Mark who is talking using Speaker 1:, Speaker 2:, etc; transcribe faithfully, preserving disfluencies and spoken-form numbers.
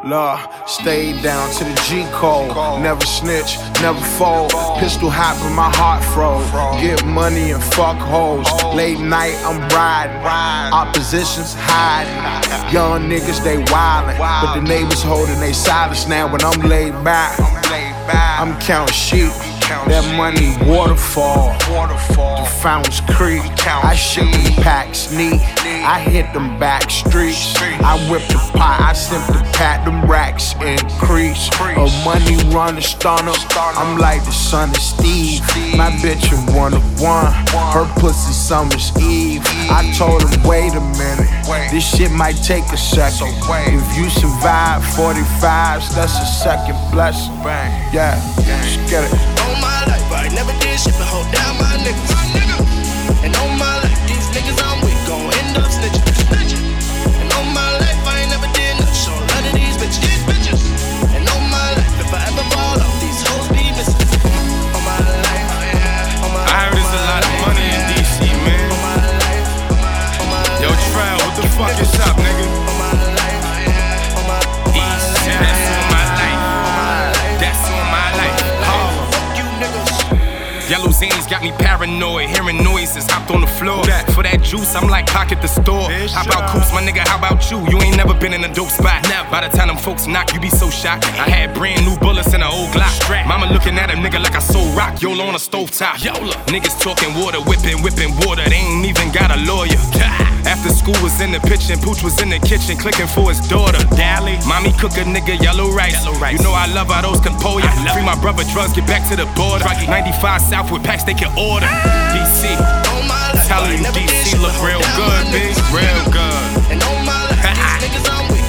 Speaker 1: Love, stay down to the G code. Never snitch, never fold. Pistol hot but my heart froze. Get money and fuck hoes. Late night I'm riding. Oppositions hiding. Young niggas they wildin', but the neighbors holding they silence now. When I'm laid back, I'm counting sheep. That money waterfall. The fountains creek. I ship them packs neat. I hit them back streets. I whip the pot. I simply pat them racks increase. A money runner stunner. I'm like the son of Steve. My bitch a one of one. Her pussy summer's eve. I told her wait a minute. This shit might take a second. If you survive forty-fives, that's a second blessing. Yeah, just get it.
Speaker 2: All my life, I never did shit but hold down my niggas. And all my life, these niggas I'm with gon' end up snitching. And all my life, I ain't never did nothing. Show a lot of these bitches. And all my life, if I ever ball off, these hoes be missing. All my life, all my life.
Speaker 3: I heard there's a lot of money in D C, man.
Speaker 2: All my life, all my life.
Speaker 3: Yo, Trail, what the fuck is up, nigga?
Speaker 2: All my life, all my life.
Speaker 3: East, that's on my life. That's on my life. Yellow Zanies got me paranoid, hearing noises, hopped on the floor. For that juice, I'm like pocket the store. How about Coops, my nigga, how about you? You ain't never been in a dope spot. By the time them folks knock, you be so shocked. I had brand new bullets in an old Glock. Mama looking at a nigga like I sold rock, Yola on a stovetop. Niggas talking water, whipping, whipping water, they ain't even got a lawyer. After school was in the pitch and Pooch was in the kitchen clicking for his daughter. Dally, mommy cook a nigga yellow rice. You know I love how those can pull ya. Free my brother drugs, get back to the border. ninety-five South with packs they can order. D C, telling you D C look real good, bitch, real good.
Speaker 2: And all my life, these niggas I'm with